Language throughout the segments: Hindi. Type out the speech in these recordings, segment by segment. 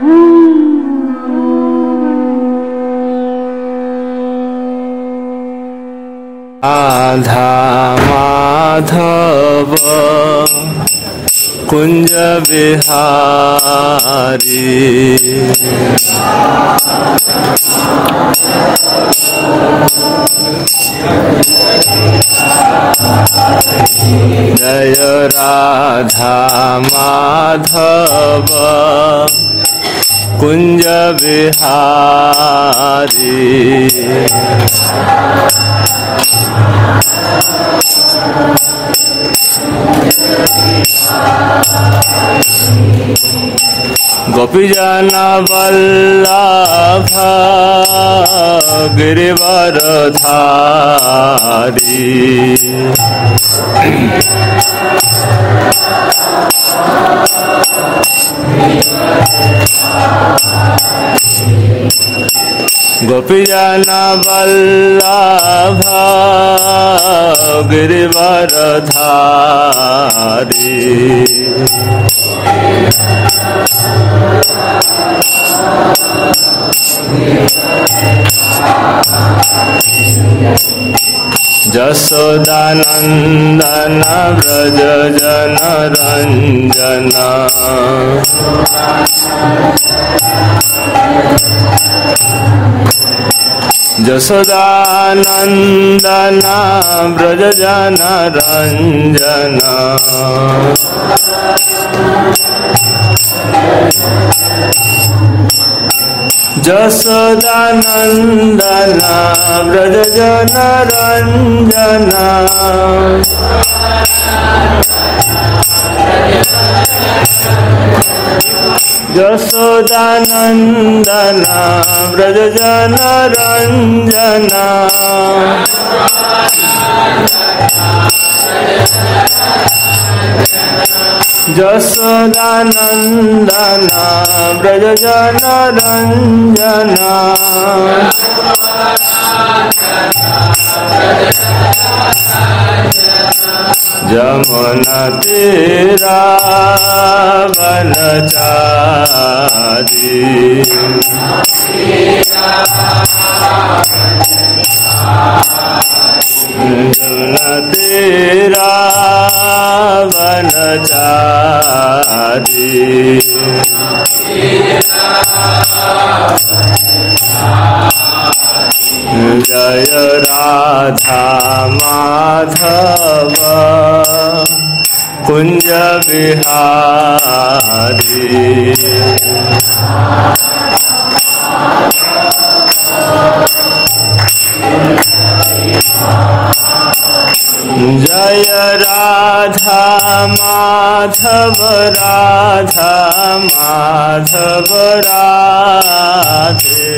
राधा माधव कुंज बिहारी जय राधा माधव कुंज बिहारी गोपीजन वल्लभ गिरिवरधारी गोपीजन वल्लभ गिरिवरधारी जसोदानंदन व्रज जन रंजन जसोदानंदन व्रज जन रंजन जसोदानंदन व्रज जन रंजन जसोदानंदन व्रज जन रंजन जसोदानंदन व्रज जन रंजन जमुना तेरा वनचारी जमुना तेरा वनचारी जय राधा माधव कुंज बिहारी जय राधा माधव राधा माधव राधे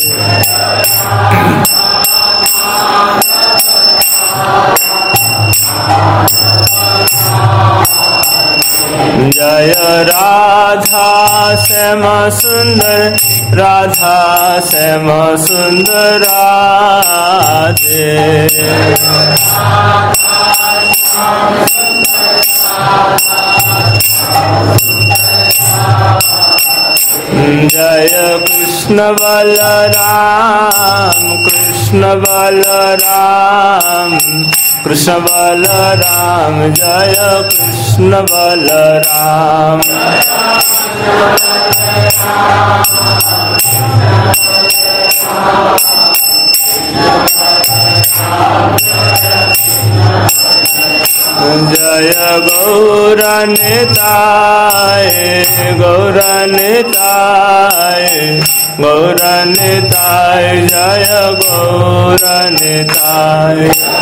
जय राधा श्याम सुंदर राधा श्याम सुंदर राधे जय कृष्ण बलराम कृष्ण बलराम कृष्ण बलराम जय कृष्ण बलराम जय गौरनिताय गौरनिताय गौरनिताय जय गौरनिताय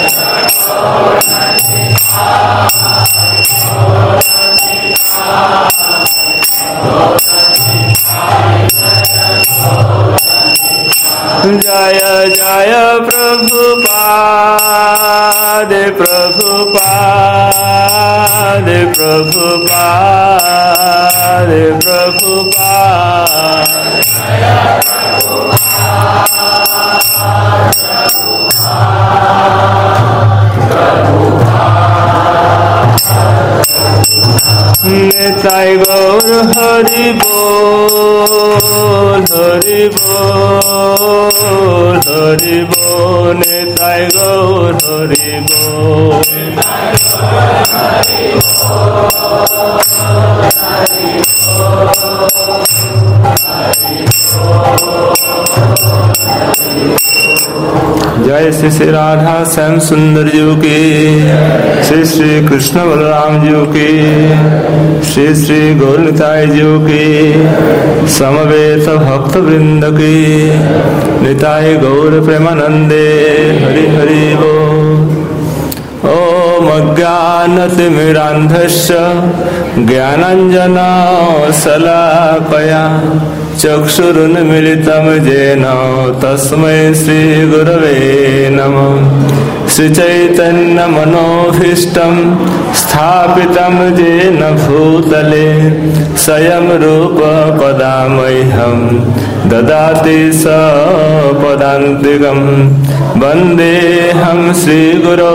जय जय प्रभुपाद प्रभुपाद प्रभुपाद प्रभुपाद निताय गौर हरि बोल হরি বল হরি বল নিতাই গৌর হরি বল जय श्री श्री राधा श्याम सुंदर जी की, श्री श्री कृष्ण बलराम जी की, श्री श्री गौरनिताय जी की, समवेत भक्त वृंद की, निताय गौर प्रेमानंदे हरि हरि बोल। ओम अज्ञानतिमिरान्धस्य ज्ञानाञ्जनशलाकया चक्षुरुन्मीलितं येन तस्मै श्रीगुरवे नमः। श्रीचैतन्यमनोभीष्टं स्थापितं येन भूतले स्वयं रूप कदा मह्यं ददाति सपदान्तिकं। वन्देऽहं श्रीगुरौ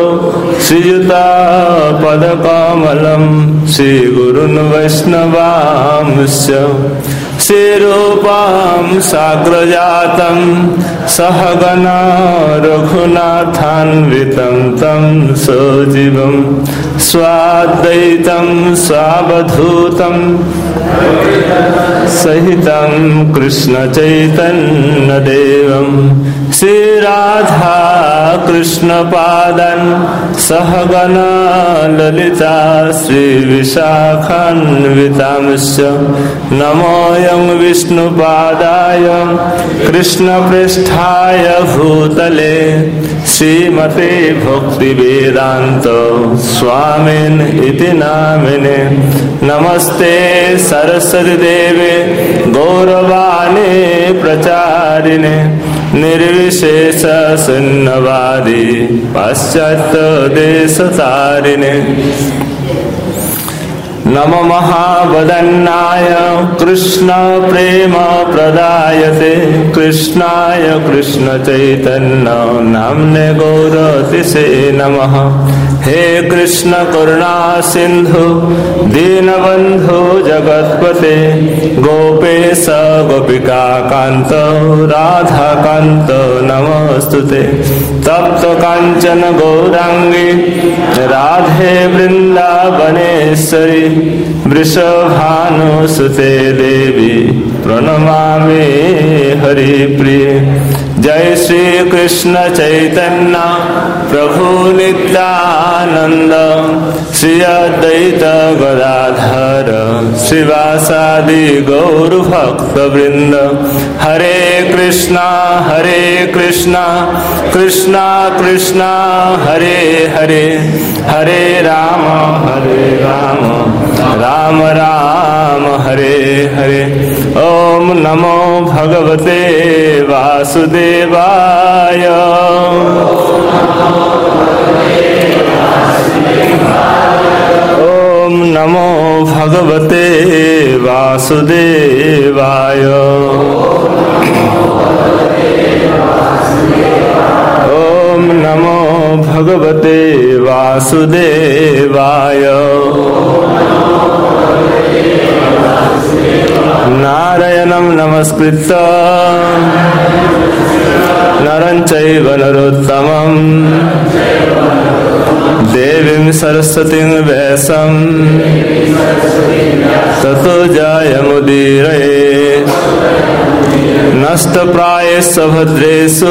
श्रीयुतापदकमलं श्रीगुरुन् वैष्णवांश्च श्रीरूपं साग्रजातं सहगना रघुनाथान्वितं तं सजीवं स्वाद्वैतं स्वावधूतं सहितं कृष्ण चैतन्यदेवं श्रीराधा कृष्ण पादन् सहगना ललिता श्रीविशाखान्वितांश्च नमोऽयं विष्णुपादाय कृष्णप्रेष्ठाय भूतले श्रीमते भक्तिवेदान्त स्वामिन् इति नामिने। नमस्ते सरस्वती देवे गौरवाणी प्रचारिणे निर्विशेष शून्यवादी पाश्चात्य देशतारिणे। नमो महावदन्नाय कृष्ण प्रेम प्रदायते कृष्णाय कृष्ण चैतन्य नाम्ने गौरतिसे नमः। हे कृष्ण करुणा सिंधु दीनबंधु जगत्पते गोपेश गोपिका कांत राधा कांत नमस्तुते। तप्त कांचन गौरांगी राधे वृंदावनेश्वरी वृषभानुसुते देवी प्रणमामि हरिप्रिये। जय श्री कृष्ण चैतन्य प्रभु नित्यानंद श्री अद्वैत गदाधर श्रीवासादि गौर भक्त वृंद। हरे कृष्णा कृष्णा कृष्णा हरे हरे हरे राम राम राम हरे हरे। ओम नमो भगवते वासुदेवाय। ओम नमो भगवते वासुदेवाय। ओम नमो भगवते वासुदेवाय। नारायणं नमस्कृत्य नरं चैव नरोत्तमं देवीं सरस्वतीं व्यासं ततो जयमुदीरये। नष्टप्रायेषु भद्रेषु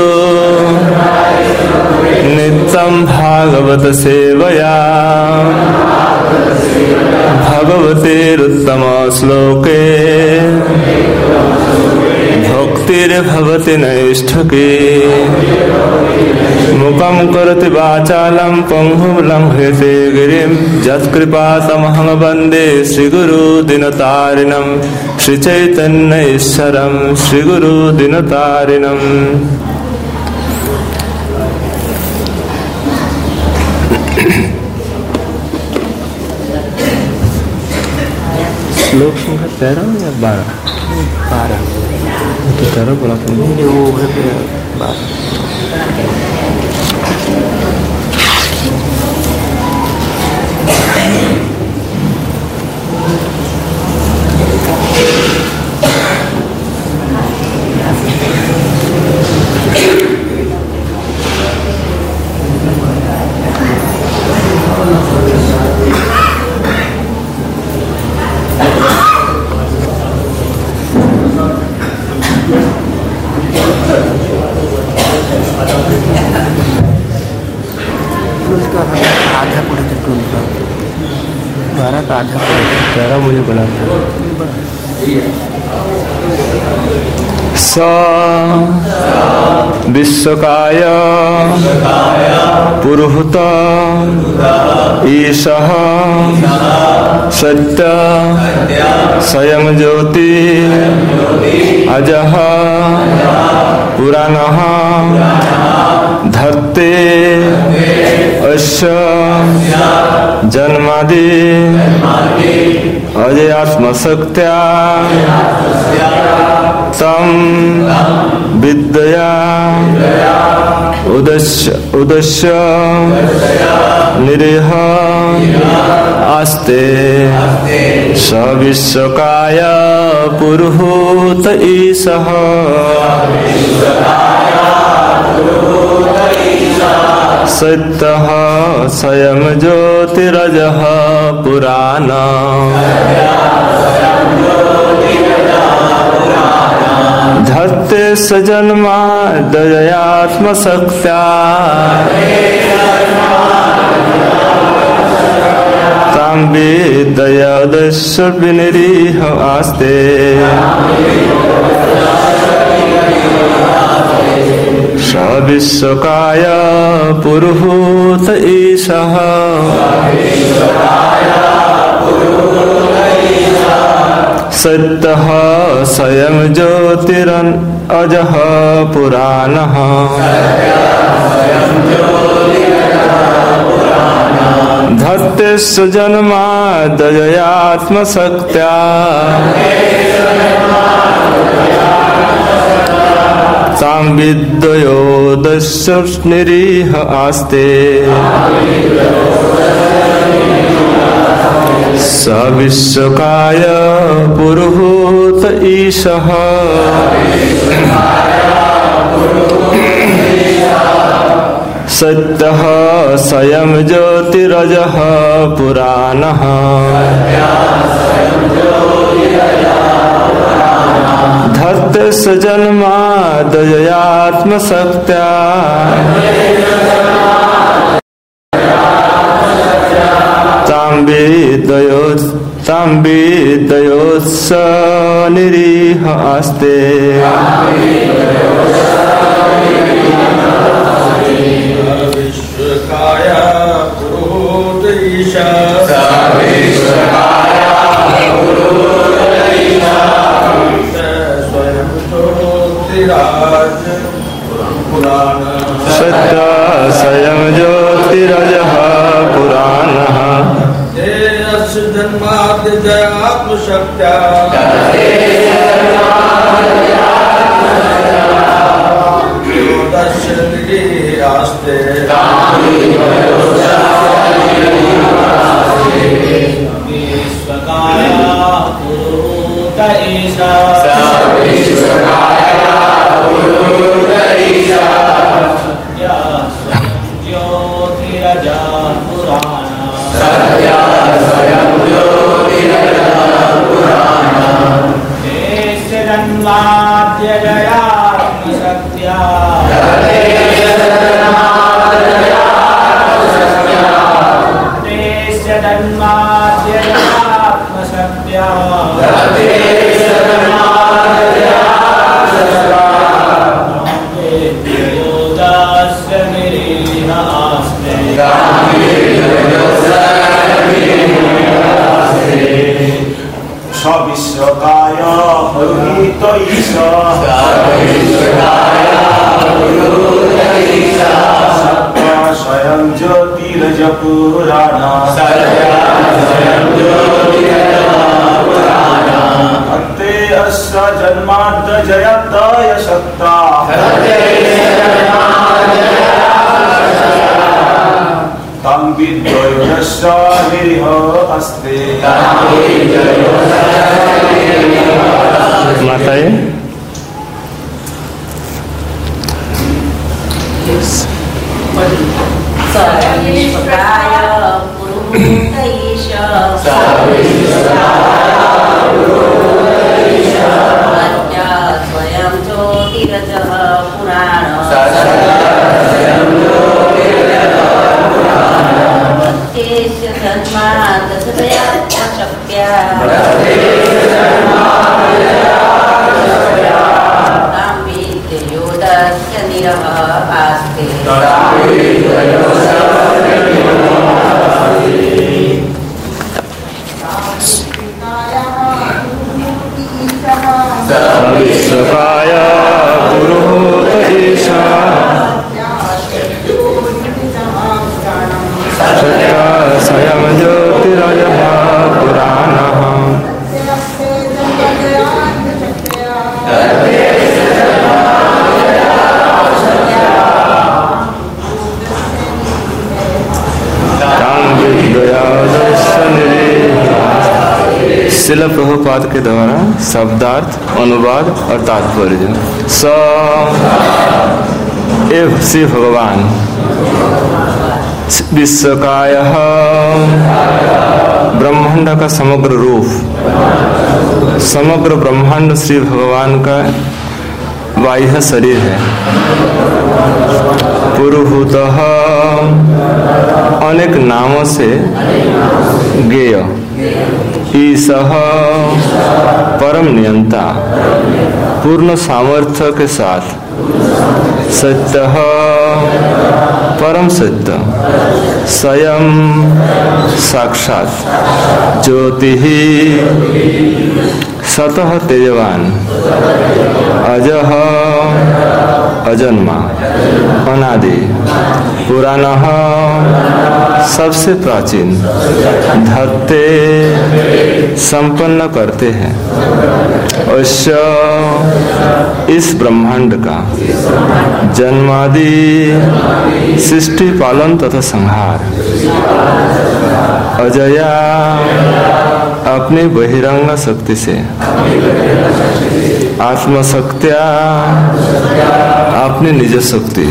नित्यं भागवत सेवया भगवतेरुत्तम श्लोके भक्तिर्भवति नैष्ठके। मुखं करोति वाचालं पंगुं लङ्घयते गिरिं यत्कृपातमहं वन्दे श्रीगुरुदिनतारिणं श्रीचैतन्यईश्वरं श्रीगुरुदिनतारिणम्। श्लोक संख्या 13 या 12? 12 तो 13 बोला था नहीं वो है 12। आधा तेरा मुझे बड़ा स विश्वकाय पुरुहूत ईशः सत्य स्वयं ज्योति अजः पुराणः धत्ते अस्य जन्मादि अजयात्मशक्त्या तम विद्या उदस्य निरीह आस्ते स विश्वकाय पुरुहूत ईशः सत्यः स्वयं ज्योतिरजः पुराण धत्ते स जन्मा दयात्मशक्त्या तां विद्यदस्य विनिरीह आस्ते स विश्वकाय पुरुहूत ईशः सत्यः स्वयं ज्योतिरन् अजः पुराणः धत्ते स जन्मा दयात्मशक्त्या तां विद्योदस्य निरीह आस्ते स विश्वकाय पुरुहूत ईशः सत्यः स्वयं ज्योतिरजः पुराणः धत्ते स जन्मा दयात्मशक्त्या तां विद्योत्स निरीह आस्ते विश्वकाय पुरुहूत ईशः स्वयं ज्योतिराज पुराण सत्य स्वयं ज्योतिरजः पुराणः जन्माद्यआत्मशक्त्या आस्ते विश्वकाय पुरुहूत ईशः ज्योतिरजः पुराण जन्माद्यआत्मशक्त्या विश्वकाय पुरुहूत ईशः सत्य स्वयं ज्योतिरजः पुराण धत्ते अस्य जन्माद्यआत्मशक्त्या तां विद्योदस्य निरीह आस्ते माताएं विश्वकाय पुरुहूत ईशः स्वयं ज्योतिरजः पुराण जन्माद्यआत्मशक्त्या सकाय पुरोहित ईशा स्वयं ज्योतिरयः पुराणः शिल प्रभुपाद के द्वारा शब्दार्थ, अनुवाद और तात्पर्य। एव श्री भगवान विश्वकाय ब्रह्मांड का समग्र रूप, समग्र ब्रह्मांड श्री भगवान का बाह्य शरीर है। पुरुभूतः अनेक नामों से ज्ञेय, ईशः परम नियंता पूर्ण सामर्थ्य के साथ, सत्यः परम सत्य, स्वयं साक्षात, ज्योति सतः तेजवान, अजः अजन्मा, अनादि, पुराणः सबसे प्राचीन, धत्ते संपन्न करते हैं, अश्य इस ब्रह्मांड का, जन्मादि सृष्टि पालन तथा संहार, अजया अपनी बहिरंग शक्ति से, आत्मशक्त्या अपनी निज शक्ति,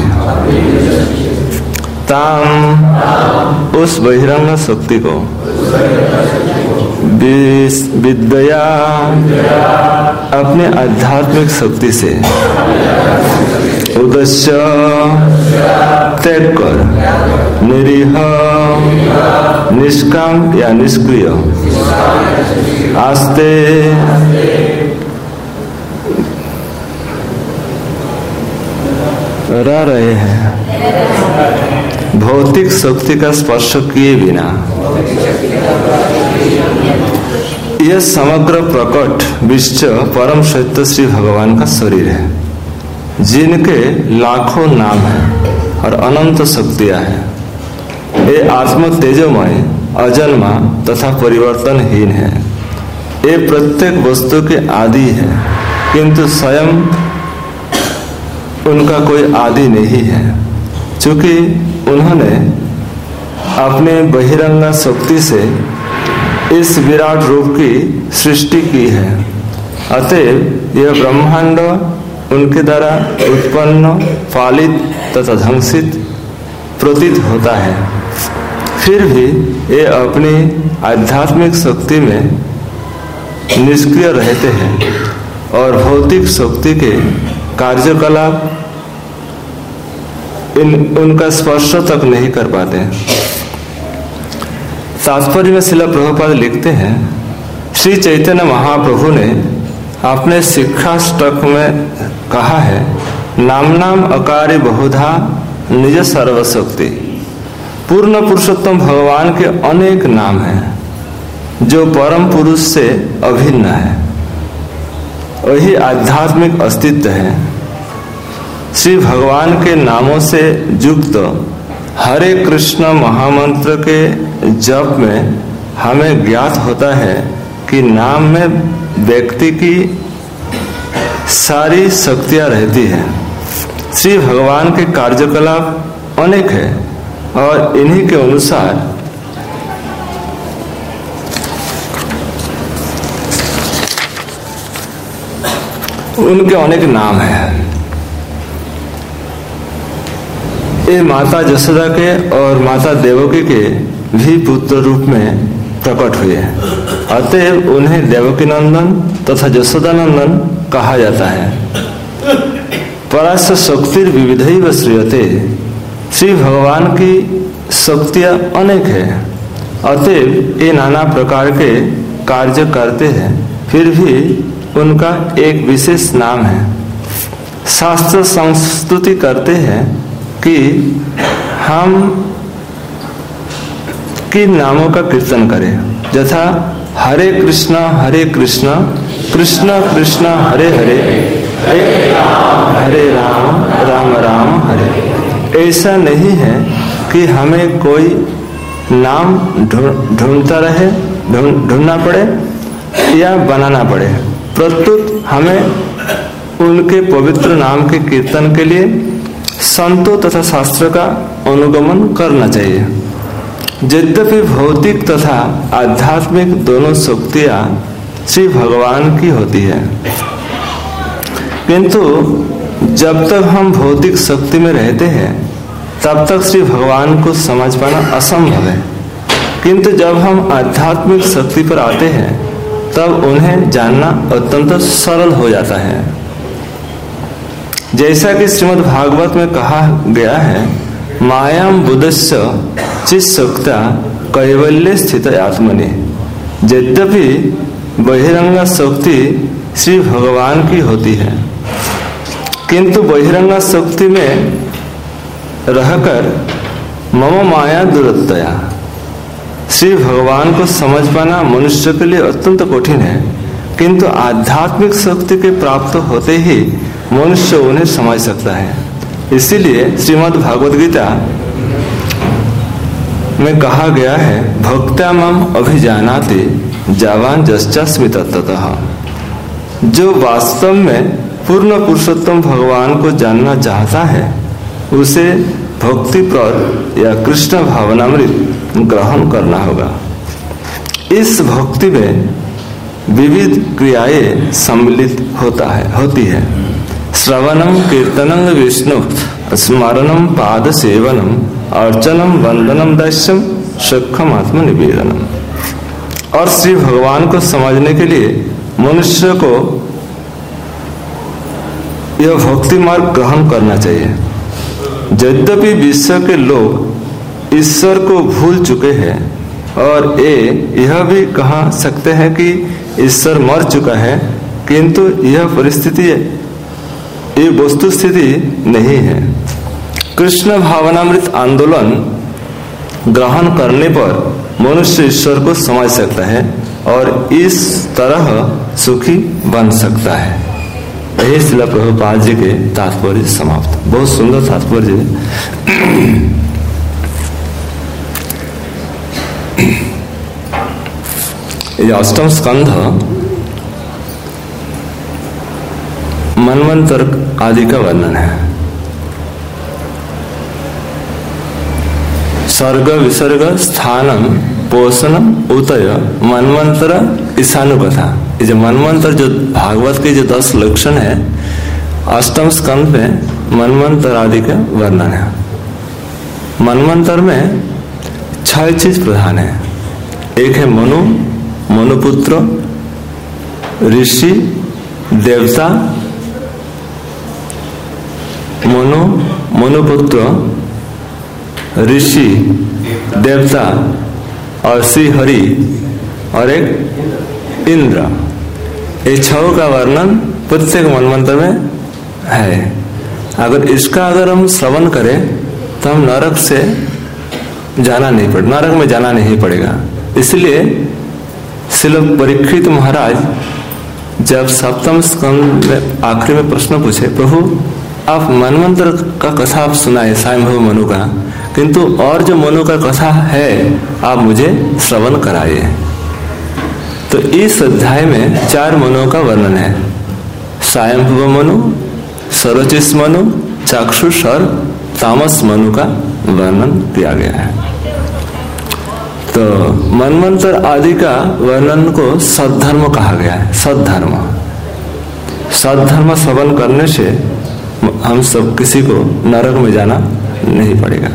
ताम उस बहिरंग शक्ति को, विद्या अपने आध्यात्मिक शक्ति से, उद्देश्य त्याग कर, निरीह निष्काम या निष्क्रिय, आस्ते रह रहे हैं, भौतिक शक्ति का स्पर्श किए बिना। यह समग्र प्रकट विश्व परम सत्य श्री भगवान का शरीर है, जिनके लाखों नाम हैं और अनंत शक्तियां हैं। ये आत्म तेजोमय, अजन्मा तथा परिवर्तनहीन है। ये प्रत्येक वस्तु के आदि है, किंतु स्वयं उनका कोई आदि नहीं है, क्योंकि उन्होंने अपने बहिरंग शक्ति से इस विराट रूप की सृष्टि की है। अतएव यह ब्रह्मांड उनके द्वारा उत्पन्न, पालित तथा ध्वंसित प्रतीत होता है। फिर भी ये अपनी आध्यात्मिक शक्ति में निष्क्रिय रहते हैं और भौतिक शक्ति के कार्यकलाप उनका स्पर्श तक नहीं कर पाते। तात्पर्य में श्रील प्रभुपाद लिखते हैं, श्री चैतन्य महाप्रभु ने अपने शिक्षाष्टक में कहा है, नाम अकारि बहुधा निज सर्वशक्ति। पूर्ण पुरुषोत्तम भगवान के अनेक नाम हैं, जो परम पुरुष से अभिन्न है, वही आध्यात्मिक अस्तित्व है। श्री भगवान के नामों से युक्त हरे कृष्ण महामंत्र के जप में हमें ज्ञात होता है कि नाम में व्यक्ति की सारी शक्तियां रहती हैं। श्री भगवान के कार्यकलाप अनेक है और इन्हीं के अनुसार उनके अनेक नाम हैं। ये माता जसोदा के और माता देवकी के भी पुत्र रूप में प्रकट हुए। अतएव उन्हें देवकी नंदन तथा जसोदा नंदन कहा जाता है। परास्य शक्तिर विविधैव श्रूयते। श्री भगवान की शक्तियां अनेक है, अतएव ये नाना प्रकार के कार्य करते हैं, फिर भी उनका एक विशेष नाम है। शास्त्र संस्तुति करते हैं कि हम किन नामों का कीर्तन करें, यथा हरे कृष्ण कृष्ण कृष्ण हरे हरे, हरे राम राम राम हरे। ऐसा नहीं है कि हमें कोई नाम ढूंढना पड़े या बनाना पड़े, प्रस्तुत हमें उनके पवित्र नाम के कीर्तन के लिए संतों तथा शास्त्र का अनुगमन करना चाहिए। यद्यपि भौतिक तथा आध्यात्मिक दोनों शक्तियां श्री भगवान की होती है, किंतु जब तक हम भौतिक शक्ति में रहते हैं तब तक श्री भगवान को समझ पाना असंभव है, किंतु जब हम आध्यात्मिक शक्ति पर आते हैं तब उन्हें जानना अत्यंत सरल हो जाता है। जैसा कि श्रीमद् भागवत में कहा गया है, मायाम बुद्धस्य चित्शक्त्या कैवल्य स्थित आत्मनि। यद्यपि बहिरंगा शक्ति श्री भगवान की होती है, किंतु बहिरंगा शक्ति में रहकर मम माया दुरत्तया, श्री भगवान को समझ पाना मनुष्य के लिए अत्यंत कठिन है, किंतु आध्यात्मिक शक्ति के प्राप्त होते ही मनुष्य उन्हें समझ सकता है। इसीलिए श्रीमद् भागवत गीता में कहा गया है, भक्त्या माम अभिजानाति जावान जश्चास्मि तत्ततः। जो वास्तव में पूर्ण पुरुषोत्तम भगवान को जानना चाहता है उसे भक्ति प्रद या कृष्ण भावनामृत ग्रहण करना होगा। इस भक्ति में विविध क्रियाएं सम्मिलित होती है। श्रवणम कीर्तनं विष्णु स्मरणम पाद सेवनम अर्चनम वंदनम दस्यम सख्यम आत्म निवेदनम। और श्री भगवान को समझने के लिए मनुष्य को यह भक्ति मार्ग ग्रहण करना चाहिए। यद्यपि विश्व के लोग ईश्वर को भूल चुके हैं और यह भी कह सकते हैं कि ईश्वर मर चुका है, किंतु यह परिस्थिति ये वस्तु स्थिति नहीं है। कृष्ण भावनामृत आंदोलन ग्रहण करने पर मनुष्य ईश्वर को समझ सकता है और इस तरह सुखी बन सकता है। यही श्रील प्रभुपाद जी के तात्पर्य समाप्त। बहुत सुंदर तात्पर्य है। ये अष्टम स्कंध मनवंतर आदि का वर्णन है। सर्ग विसर्ग स्थानम पोषणम उतय मनवंतर ईशानुकथा। ये जो मनवंतर जो भागवत के जो 10 लक्षण है, अष्टम स्कंध में मनवंतर आदि का वर्णन है। मनवंतर में 6 चीज प्रधान है। एक है मनु, मनुपुत्र, ऋषि, देवता, मनुपुत्र, ऋषि, देवता और श्री हरि और एक इंद्र। ये 6 का वर्णन प्रत्येक मनवंतर में है। अगर हम श्रवण करें तो हम नरक में जाना नहीं पड़ेगा। इसलिए श्रील परीक्षित महाराज जब सप्तम स्कंद में आखिरी में प्रश्न पूछे, प्रभु आप मनवंतर का कथा आप सुनाए स्वयंभू मनु का, किंतु और जो मनु का कथा है आप मुझे श्रवण कराइए। तो इस अध्याय में 4 मनुओं का वर्णन है। स्वयंभू मनु, सरोचिस मनु, चाक्षुष और तामस मनु का वर्णन किया गया है। तो मनवंतर आदि का वर्णन को सद्धर्म कहा गया है। सद्धर्म श्रवण करने से हम सब किसी को नरक में जाना नहीं पड़ेगा।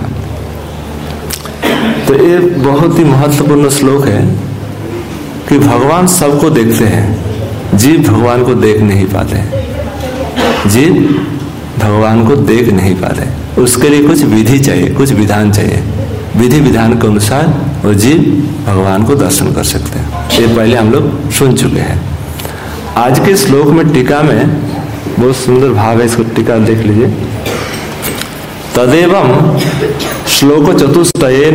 तो ये बहुत ही महत्वपूर्ण श्लोक है कि भगवान सबको देखते हैं, जीव भगवान को देख नहीं पाते। जीव भगवान को देख नहीं पाते, उसके लिए कुछ विधि चाहिए, कुछ विधान चाहिए। विधि विधान के अनुसार वो जीव भगवान को दर्शन कर सकते हैं। ये पहले हम लोग सुन चुके हैं। आज के श्लोक में टीका में बहुत सुंदर भाव है, इसको टीका देख लीजिए। तदेवं श्लोक चतुष्टयेन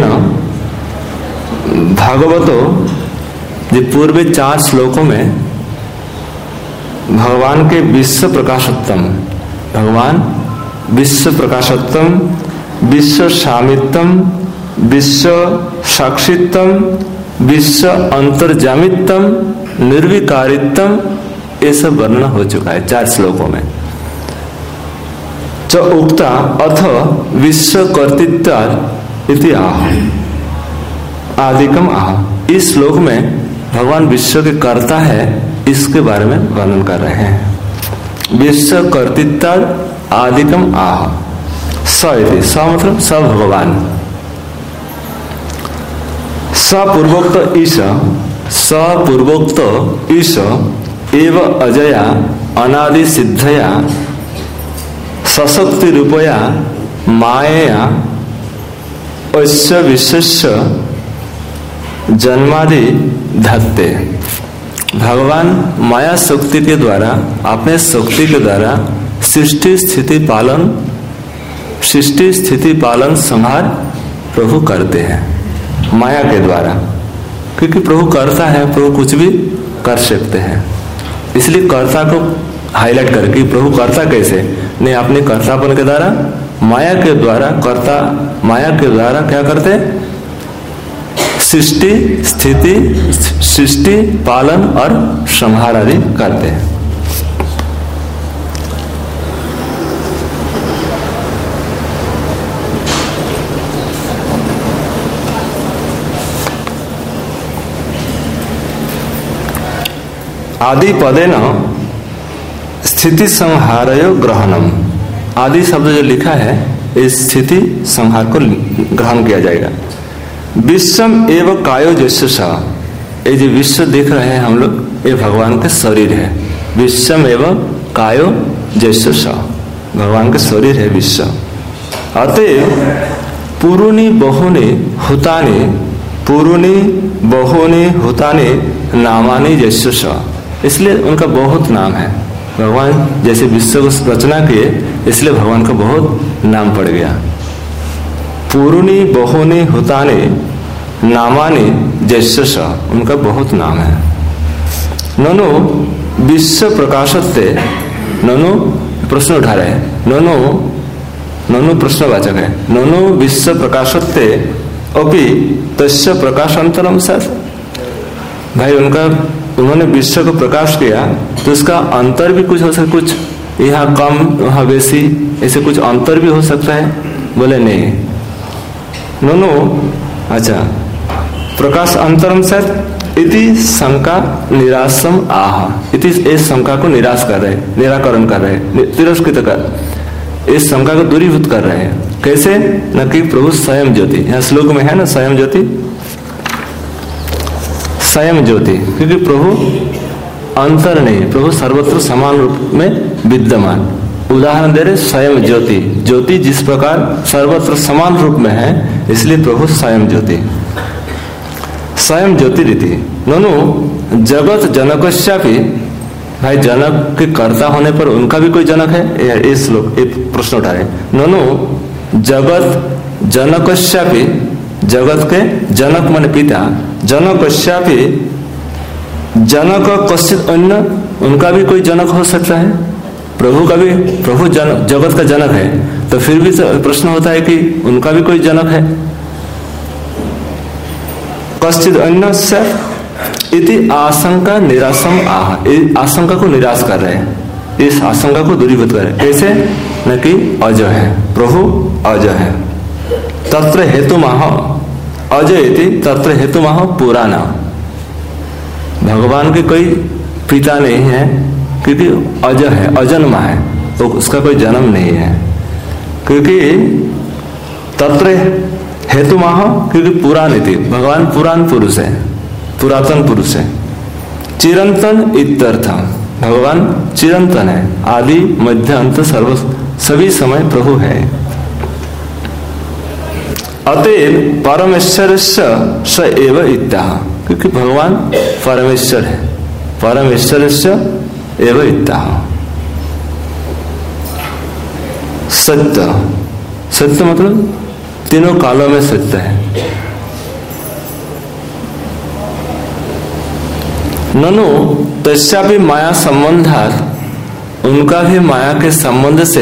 भागवतो, जो पूर्व 4 श्लोकों में भगवान के विश्व प्रकाशोत्तम, भगवान विश्व प्रकाशोत्तम, विश्व सामित्तम, विश्व साक्षित्तम, विश्व अंतर्जामित्तम, निर्विकारित्तम, ये सब वर्णन हो चुका है 4 श्लोकों में। च उक्ता अथ विश्व कर्तृत्व इति आह, आदिकम आह। इस श्लोक में भगवान विश्व के कर्ता है, इसके बारे में वर्णन कर रहे हैं। विश्व कर्तृत्व आदिकम आह। स इति, स मतलब स भगवान। सपूर्वोक्त ईश, सपूर्वोक्त ईश एव अजया अनादि सिद्धया सशक्ति रूपया मायया अस्य विश्वस्य जन्मादि धत्ते। भगवान माया शक्ति के द्वारा, अपने शक्ति के द्वारा सृष्टि स्थिति पालन संहार प्रभु करते हैं माया के द्वारा, क्योंकि प्रभु करता है, प्रभु कुछ भी कर सकते हैं। इसलिए कर्ता को हाईलाइट करके प्रभु करता कैसे नहीं, अपने कर्तापन के द्वारा माया के द्वारा, कर्ता माया के द्वारा क्या करते, सृष्टि पालन और संहार आदि करते हैं। आदि पदे न स्थिति संहारयो ग्रहणम। आदि शब्द जो लिखा है, इस स्थिति संहार को ग्रहण किया जाएगा। विश्वम एवं कायो जैसे सा, ये जो विश्व देख रहे हैं हम लोग, ये भगवान के शरीर है। विश्वम एवं कायो जैसे सा, भगवान के शरीर है विश्व। अतएव पुरुनी बहुनी हुतानी नामानी जैसे सा, इसलिए उनका बहुत नाम है। भगवान जैसे विश्व को रचना किए, इसलिए भगवान का बहुत नाम पड़ गया। पुरुनी बहुनी हुतानी नामानी जैसे, उनका बहुत नाम है। ननु विश्व प्रकाशत्ते, ननु प्रश्न उठा रहे हैं, ननु प्रश्नवाचक है। ननु विश्व प्रकाशत्ते अपि तस्य प्रकाशांतरम सत्। भाई उन्होंने विश्व को प्रकाश किया, तो उसका अंतर भी कुछ हो सकता, कुछ यहाँ कम वहाँ बेसी, ऐसे कुछ अंतर भी हो सकता है। बोले नहीं, नो अच्छा, प्रकाश अंतरम सत इति शंका निराशम आह। इति इस शंका को निराश कर रहे, निराकरण कर रहे, तिरस्कृत कर, इस शंका को दूरीभूत कर रहे हैं। कैसे? न कि प्रभु स्वयं ज्योति, यहाँ श्लोक में है ना स्वयं ज्योति, स्वयं ज्योति, क्योंकि प्रभु अंतर नहीं, प्रभु सर्वत्र समान रूप में विद्यमान। उदाहरण दे रहे स्वयं ज्योति, ज्योति जिस प्रकार सर्वत्र समान रूप में है, इसलिए प्रभु स्वयं ज्योति, स्वयं ज्योति रीति। ननु जगत जनकस्यापि, भाई जनक के कर्ता होने पर उनका भी कोई जनक है, इस श्लोक एक प्रश्न उठा रहे। ननु जगत जनकस्यापि, जगत के जनक मन पिता, जनकस्यापि जनक कश्चित अन्य, उनका भी कोई जनक हो सकता है। प्रभु का भी, प्रभु जगत का जनक है, तो फिर भी प्रश्न होता है कि उनका भी कोई जनक है। कश्चित अन्य से इति आशंका निराशम आह, इस आशंका को निराश कर रहे हैं, इस आशंका को दूरीभूत कर रहे हैं। कैसे? न कि अज है, प्रभु अज है। तत्र हेतु माह अजय इति, तत्र हेतु माह पुराना। भगवान के कोई पिता नहीं है, क्योंकि अज है, अजन्मा है, तो उसका कोई जन्म नहीं है। क्योंकि तत्र हेतु माह, क्योंकि पुराण इति, भगवान पुराण पुरुष है, पुरातन पुरुष है। चिरंतन इत्यर्थ, भगवान चिरंतन है, आदि मध्य अंत सर्व सभी समय प्रभु है। अतएव परमेश्वर स एव इत्याह, क्योंकि भगवान परमेश्वर है, परमेश्वर स एव इत्याह। सत्य, सत्य मतलब तीनों कालों में सत्य है। ननु तस्यापि माया संबंधात, उनका भी माया के संबंध से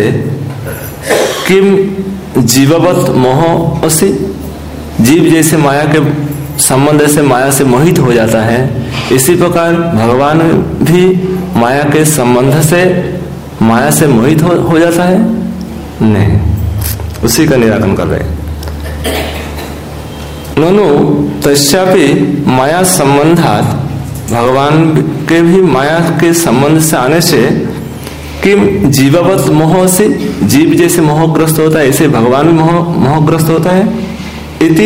किम जीववत मोह असी, जीव जैसे माया के संबंध से माया से मोहित हो जाता है, इसी प्रकार भगवान भी माया के संबंध से माया से मोहित हो जाता है? नहीं, उसी का निराकरण कर रहे। ननु तस्यापि माया संबंधात, भगवान के भी माया के संबंध से आने से किम जीववत मोह से, जीव जैसे मोहग्रस्त होता है ऐसे भगवान भी मोहग्रस्त होता है। इति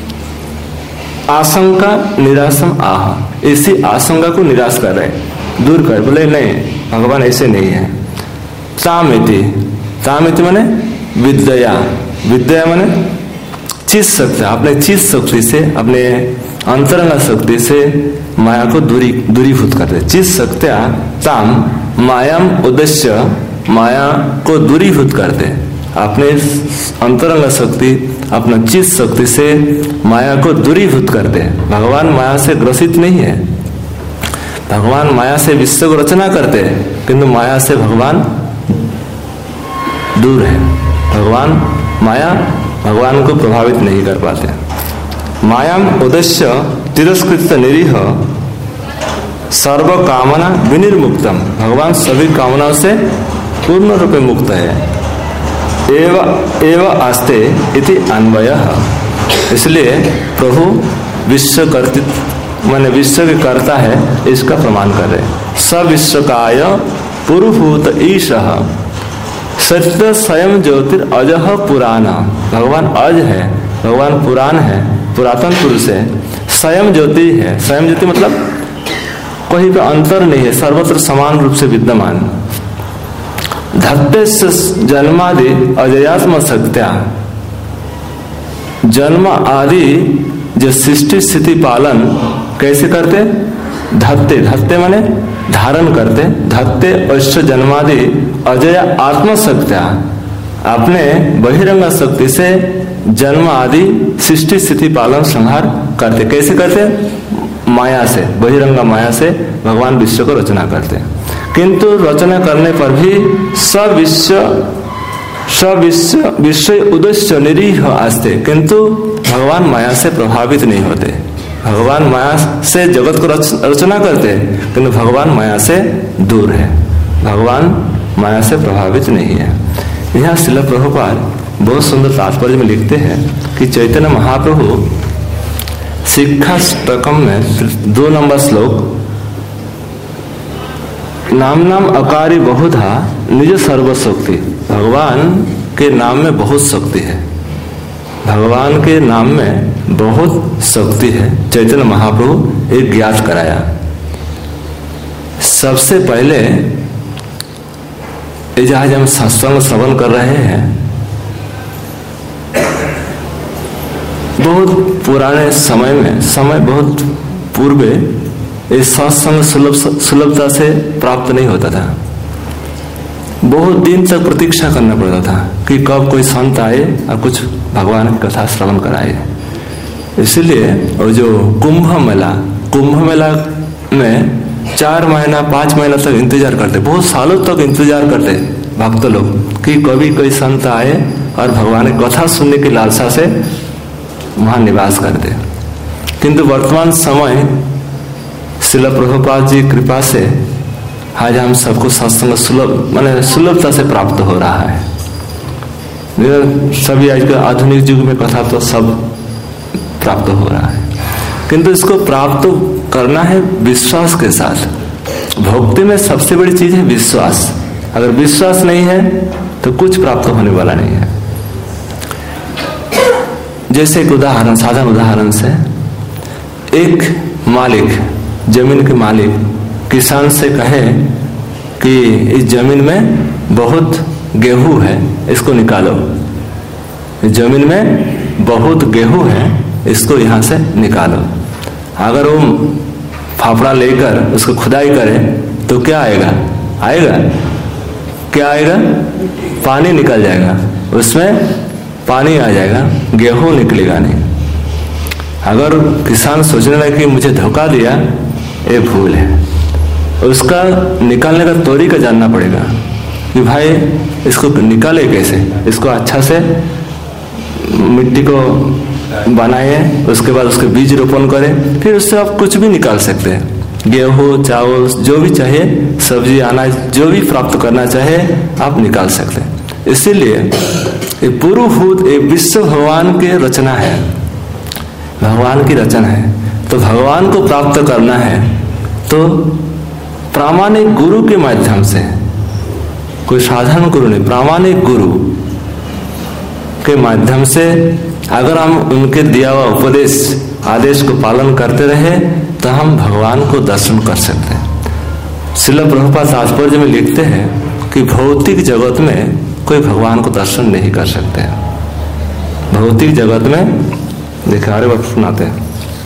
आशंका निराशम आह, इसी आशंका को निराश कर रहे, दूर कर, बोले नहीं भगवान ऐसे नहीं है। तामिति, तामिति माने विद्या, विद्या माने चीज शक्ति, अपने चीज शक्ति से, अपने अंतरंग शक्ति से माया को दूरीभूत करते। चीज शक्तिया ताम मायाम उद्देश्य, माया को दूरीभूत करते। अपने अंतरंग शक्ति, अपना चीज शक्ति से माया को दूरीभूत करते। भगवान माया से ग्रसित नहीं है, भगवान माया से विश्व को रचना करते, किंतु माया से भगवान दूर है। भगवान माया भगवान को प्रभावित नहीं कर पाते। मायाम उद्देश्य तिरस्कृत निरीह सर्व कामना विनिर्मुक्तम, भगवान सभी कामनाओं से पूर्ण रूप में मुक्त है। एव आस्ते इति अन्वयः, इसलिए प्रभु विश्व कर्तृत्व माने विश्व के कर्ता है, इसका प्रमाण कर रहे। स विश्वकाय पुरुभूत ईशः सत्य स्वयं ज्योतिर अजह पुराण, भगवान अज है, भगवान पुराण है, पुरातन पुरुष है। स्वयं ज्योति है, स्वयं ज्योति मतलब कहीं पे अंतर नहीं है, सर्वत्र समान रूप से विद्यमान। धत्ते जन्मादि अजयात्म सत्या, जन्म आदि जो सृष्टि स्थिति पालन कैसे करते? धत्ते, धत्ते माने धारण करते। धत्ते अश्व जन्मादि अजय आत्मशक्त्या, अपने बहिरंग शक्ति से जन्म आदि सृष्टि स्थिति पालन संहार करते। कैसे करते? माया से, बहिरंग माया से भगवान विश्व को रचना करते। किंतु रचना करने पर भी विश्व उद्देश्य निरीह आस्ते, किंतु भगवान माया से प्रभावित नहीं होते। भगवान माया से जगत को रचना करते हैं, किंतु भगवान माया से दूर है, भगवान माया से प्रभावित नहीं है। यहाँ श्रील प्रभुपाद बहुत सुंदर तात्पर्य में लिखते हैं कि चैतन्य महाप्रभु शिक्षाष्टकम में 2 नंबर श्लोक, नाम नाम अकारी बहुधा निज सर्वशक्ति, भगवान के नाम में बहुत शक्ति है, भगवान के नाम में बहुत शक्ति है। चैतन्य महाप्रभु एक ज्ञात कराया। सबसे पहले जहां हम सत्संग श्रवण कर रहे हैं, बहुत पुराने समय में, समय बहुत पूर्वे इस सत्संग सुलभता से प्राप्त नहीं होता था। बहुत दिन तक प्रतीक्षा करना पड़ता था कि कब कोई संत आए और कुछ भगवान की कथा श्रवण कराए। इसलिए और जो कुंभ मेला में 4 महीना 5 महीना तक इंतजार करते, बहुत सालों तक इंतजार करते भक्त लोग कि कभी कोई संत आए और भगवान की कथा सुनने की लालसा से वहां निवास करते। किंतु वर्तमान समय श्रील प्रभुपाद जी कृपा से आज हम सबको सत्संग सुलभता से प्राप्त हो रहा है। सभी आज के आधुनिक युग में कथा तो सब प्राप्त हो रहा है, किंतु इसको प्राप्त करना है विश्वास के साथ। भक्ति में सबसे बड़ी चीज है विश्वास। अगर विश्वास नहीं है तो कुछ प्राप्त होने वाला नहीं है। जैसे एक उदाहरण, साधारण उदाहरण से, एक मालिक, जमीन के मालिक किसान से कहे कि इस जमीन में बहुत गेहूं है, इसको निकालो। जमीन में बहुत गेहूं है, इसको यहाँ से निकालो। अगर वो फाफड़ा लेकर उसको खुदाई करे तो क्या आएगा? क्या आएगा? पानी निकल जाएगा, उसमें पानी आ जाएगा, गेहूं निकलेगा नहीं। अगर किसान सोचने लगे कि मुझे धोखा दिया, ये भूल है। उसका निकालने का तरीका जानना पड़ेगा कि भाई इसको निकाले कैसे। इसको अच्छा से मिट्टी को बनाए, उसके बाद उसके बीज रोपण करें, फिर उससे आप कुछ भी निकाल सकते हैं। गेहूं, चावल, जो भी चाहिए, सब्जी, अनाज, जो भी प्राप्त करना चाहे आप निकाल सकते हैं। इसीलिए ये पूर्वभूत एक विश्व भगवान की रचना है, भगवान की रचना है। तो भगवान को प्राप्त करना है तो प्रामाणिक गुरु के माध्यम से, कोई साधारण गुरु नहीं, प्रामाणिक गुरु के माध्यम से अगर हम उनके दिया हुआ उपदेश, आदेश को पालन करते रहे तो हम भगवान को दर्शन कर सकते हैं। श्रील प्रभुपाद तात्पर्य में लिखते हैं कि भौतिक जगत में कोई भगवान को दर्शन नहीं कर सकते हैं। भौतिक जगत में देखिए, आगे बात सुनाते हैं।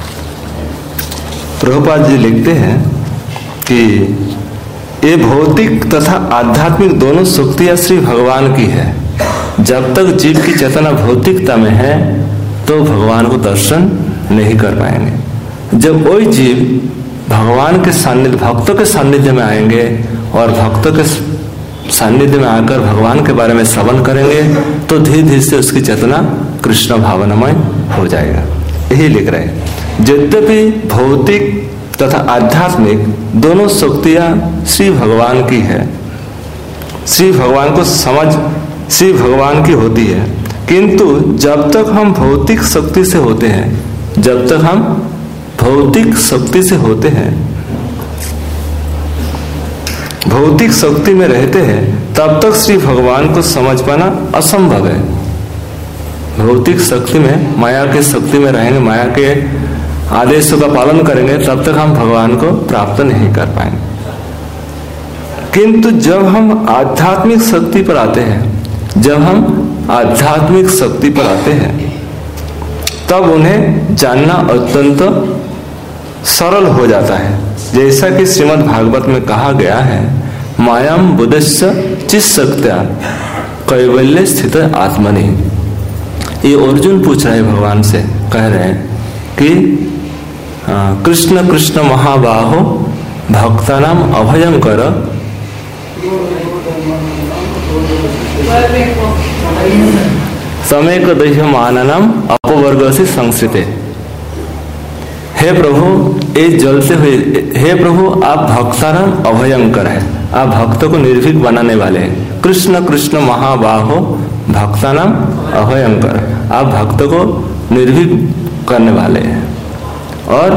प्रभुपाद जी लिखते हैं कि ये भौतिक तथा आध्यात्मिक दोनों शक्तियां श्री भगवान की है। जब तक जीव की चेतना भौतिकता में है तो भगवान को दर्शन नहीं कर पाएंगे। जब वही जीव भगवान के सान्निध्य, भक्तों के सान्निध्य में आएंगे और भक्तों के सान्निध्य में आकर भगवान के बारे में श्रवण करेंगे तो धीरे धीरे से उसकी चेतना कृष्ण भावनामय हो जाएगा। यही लिख रहे हैं, यद्यपि भौतिक तथा आध्यात्मिक दोनों शक्तियां श्री भगवान की है, श्री भगवान को समझ श्री भगवान की होती है, किंतु जब तक हम भौतिक शक्ति से होते हैं, जब तक हम भौतिक शक्ति से होते हैं, भौतिक शक्ति में रहते हैं, तब तक श्री भगवान को समझ पाना असंभव है। भौतिक शक्ति में, माया के शक्ति में रहेंगे, माया के आदेशों का पालन करेंगे, तब तक हम भगवान को प्राप्त नहीं कर पाएंगे। किंतु जब हम आध्यात्मिक शक्ति पर आते हैं, जब हम आध्यात्मिक शक्ति पर आते हैं, तब उन्हें जानना अत्यंत सरल हो जाता है। जैसा कि श्रीमद् भागवत में कहा गया है, मायाम बुद्धस्य चित्शक्त्या कैवल्य स्थित आत्मनि। ये अर्जुन पूछ रहे हैं भगवान से, कह रहे हैं कि कृष्ण कृष्ण महाबाहो भक्तानाम अभयंकर समेक दह्यमाननम अपवर्ग से संस्कृते। हे प्रभु, ये जलते हुए, हे प्रभु आप भक्तानाम अभयंकर है, आप भक्तों को निर्भीक बनाने वाले हैं। कृष्ण कृष्ण महाबाहो भक्तानाम अभयंकर, आप भक्तों को निर्भीक करने वाले हैं। और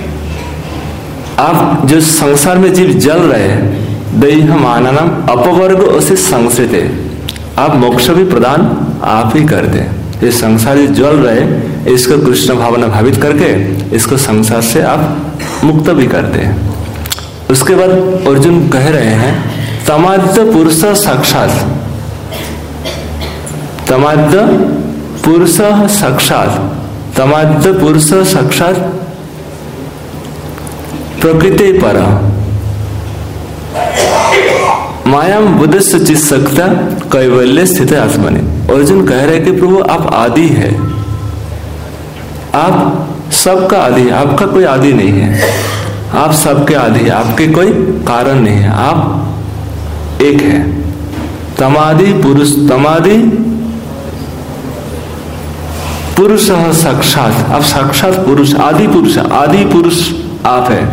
आप जो संसार में जीव जल रहे हैं, दह्यमाननम अपवर्ग से संस्कृते, आप मोक्ष भी प्रदान आप ही करते हैं। ये संसार जल रहे, इसको कृष्ण भावना भावित करके इसको संसार से आप मुक्त भी करते हैं। उसके बाद अर्जुन कह रहे हैं, तमाद्य पुरुष साक्षात, तमाद्य पुरुष साक्षात, तमाद्य पुरुष साक्षात प्रकृति पर मायाम बुद्धस्य चित्सक्ता कैवल्य स्थित आत्मनि। अर्जुन कह रहे कि प्रभु आप आदि है, आप सबका आदि है, आपका कोई आदि नहीं है, आप सबके आदि है, आपके कोई कारण नहीं है, आप एक है। तमादि पुरुष, तमादि पुरुष साक्षात, आप साक्षात पुरुष, आदि पुरुष आप है।